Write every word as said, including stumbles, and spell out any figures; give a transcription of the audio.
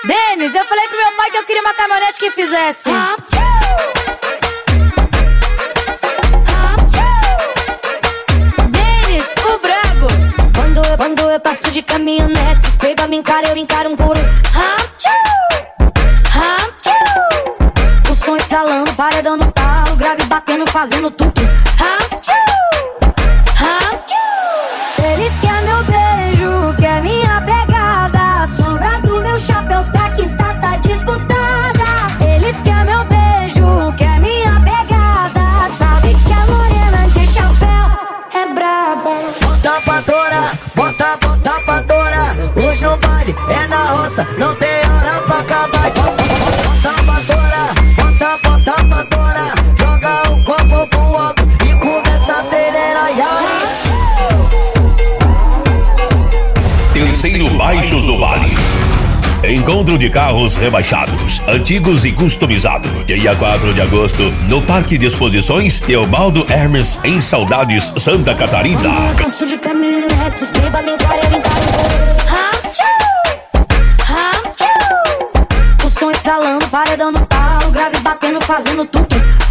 Denis, eu falei pro meu pai que eu queria uma caminhonete que fizesse Denis, o Brago. Quando eu, quando eu passo de caminhonete, os peiba me encaram, eu encaro um couro. O som estralando, paredão no pau, grave batendo, fazendo tudo. Eles querem meu beijo, quer minha pegada. A sombra do meu chapéu tá que tá, tá disputada. Eles querem meu beijo, quer minha pegada. Sabe que a morena de chapéu é braba. Bota pra torar, bota, bota pra torar. Hoje no baile é na roça, não tem hora pra acabar. Bota, bota pra torar, bota, bota pra torar. Joga o copo pro alto e começa a acelerar. Terceiro Baixos do Vale. Encontro de carros rebaixados, antigos e customizados. Dia quatro de agosto, no Parque de Exposições Teobaldo Hermes, em Saudades, Santa Catarina. Eu canso de caminhonetes, peiba me encara, eu encaro um couro. O som estralando, paredão no pau, grave batendo, fazendo tudo.